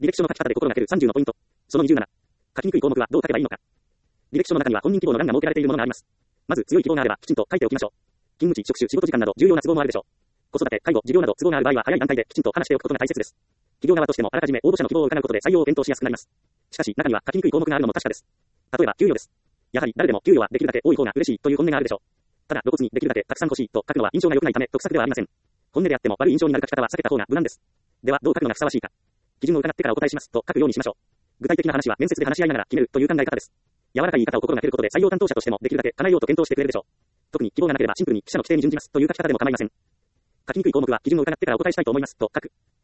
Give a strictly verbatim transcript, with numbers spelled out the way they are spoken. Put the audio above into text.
履歴書の書き方で心がけるさんじゅうのポイント。そのにじゅうなな。書きにくい項目はどう書けばいいのか。履歴書の中には本人希望の欄が設けられているものがあります。まず強い希望があればきちんと書いておきましょう。勤務地、職種、仕事時間など重要な都合もあるでしょう。子育て、介護、事業など都合がある場合は早い段階できちんと話しておくことが大切です。企業側としてもあらかじめ応募者の希望を伺うことで採用を検討しやすくなります。しかし中には書きにくい項目があるのも確かです。例えば給与です。やはり誰でも給与はできるだけ多い方が嬉しいという本音があるでしょう。ただ露骨にできるだけたくさん欲しいと書くのは印象が良くないため得策ではありません。本音であっても悪い印象になる書き方は避けた方が無難です。ではどう書くのがふさわしいか。基準を伺ってからお答えしますと書くようにしましょう。具体的な話は面接で話し合いながら決めるという考え方です。柔らかい言い方を心がけることで採用担当者としてもできるだけ叶えようと検討してくれるでしょう。特に希望がなければシンプルに記者の規定に準じますという書き方でも構いません。書きにくい項目は基準を伺ってからお答えしたいと思いますと書く。